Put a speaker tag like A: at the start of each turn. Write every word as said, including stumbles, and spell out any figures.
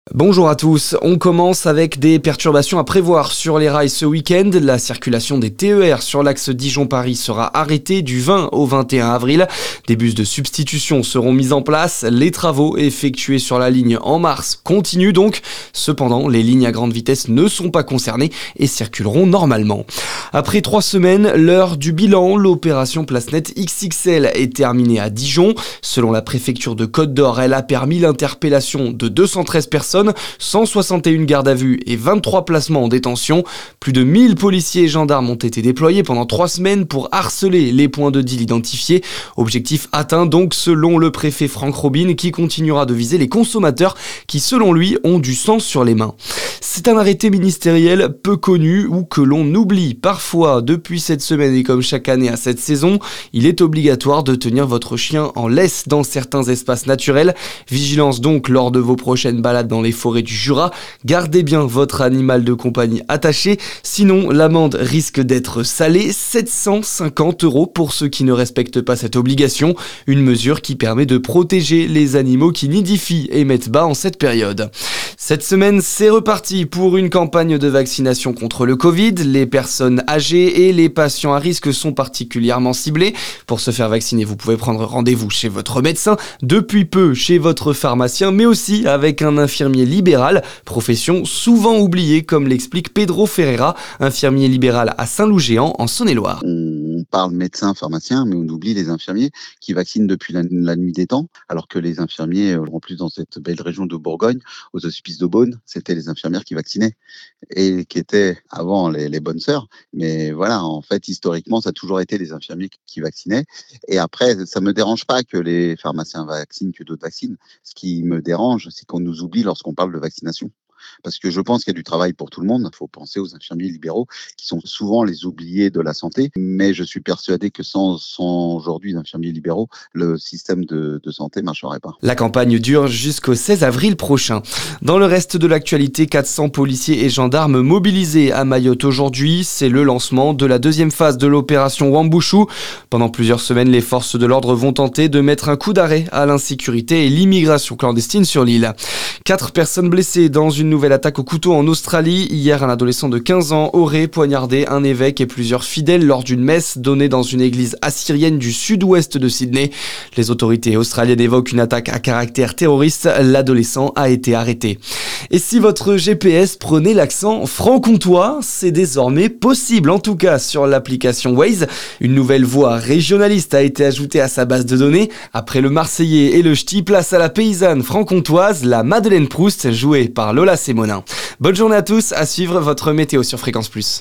A: Bonjour à tous, on commence avec des perturbations à prévoir sur les rails ce week-end. La circulation des T E R sur l'axe Dijon-Paris sera arrêtée du vingt au vingt et un avril. Des bus de substitution seront mis en place. Les travaux effectués sur la ligne en mars continuent donc. Cependant, les lignes à grande vitesse ne sont pas concernées et circuleront normalement. Après trois semaines, l'heure du bilan, l'opération PlaceNet X X L est terminée à Dijon. Selon la préfecture de Côte d'Or, elle a permis l'interpellation de deux cent treize personnes, cent soixante et un gardes à vue et vingt-trois placements en détention. Plus de mille policiers et gendarmes ont été déployés pendant trois semaines pour harceler les points de deal identifiés. Objectif atteint donc selon le préfet Franck Robine, qui continuera de viser les consommateurs qui, selon lui, ont du sang sur les mains. C'est un arrêté ministériel peu connu ou que l'on oublie parfois. Depuis cette semaine et comme chaque année à cette saison, il est obligatoire de tenir votre chien en laisse dans certains espaces naturels. Vigilance donc lors de vos prochaines balades dans les forêts du Jura. Gardez bien votre animal de compagnie attaché, sinon l'amende risque d'être salée, sept cent cinquante euros pour ceux qui ne respectent pas cette obligation. Une mesure qui permet de protéger les animaux qui nidifient et mettent bas en cette période. Cette semaine, c'est reparti pour une campagne de vaccination contre le Covid. Les personnes âgées et les patients à risque sont particulièrement ciblés. Pour se faire vacciner, vous pouvez prendre rendez-vous chez votre médecin, depuis peu chez votre pharmacien, mais aussi avec un infirmier libéral, profession souvent oubliée, comme l'explique Pedro Ferreira, infirmier libéral à Saint-Loup-Géant en Saône-et-Loire.
B: On parle médecin, pharmacien, mais on oublie les infirmiers qui vaccinent depuis la, la nuit des temps, alors que les infirmiers, en plus dans cette belle région de Bourgogne, aux hospices de Beaune, c'était les infirmières qui vaccinaient et qui étaient avant les, les bonnes sœurs. Mais voilà, en fait, historiquement, ça a toujours été les infirmiers qui vaccinaient. Et après, ça me dérange pas que les pharmaciens vaccinent, que d'autres vaccinent. Ce qui me dérange, c'est qu'on nous oublie lorsqu'on parle de vaccination. Parce que je pense qu'il y a du travail pour tout le monde. Il faut penser aux infirmiers libéraux qui sont souvent les oubliés de la santé. Mais je suis persuadé que sans, sans aujourd'hui d'infirmiers libéraux, le système de, de santé ne marcherait pas.
A: La campagne dure jusqu'au seize avril prochain. Dans le reste de l'actualité, quatre cents policiers et gendarmes mobilisés à Mayotte aujourd'hui. C'est le lancement de la deuxième phase de l'opération Wambushu. Pendant plusieurs semaines, les forces de l'ordre vont tenter de mettre un coup d'arrêt à l'insécurité et l'immigration clandestine sur l'île. Quatre personnes blessées dans une nouvelle attaque au couteau en Australie. Hier, un adolescent de quinze ans aurait poignardé un évêque et plusieurs fidèles lors d'une messe donnée dans une église assyrienne du sud-ouest de Sydney. Les autorités australiennes évoquent une attaque à caractère terroriste. L'adolescent a été arrêté. Et si votre G P S prenait l'accent franc-comtois, c'est désormais possible, en tout cas sur l'application Waze. Une nouvelle voix régionaliste a été ajoutée à sa base de données. Après le Marseillais et le Ch'ti, place à la paysanne franc-comtoise, la Madeleine Proust, jouée par Lola Sémonin. Bonne journée à tous, à suivre votre météo sur Fréquence Plus.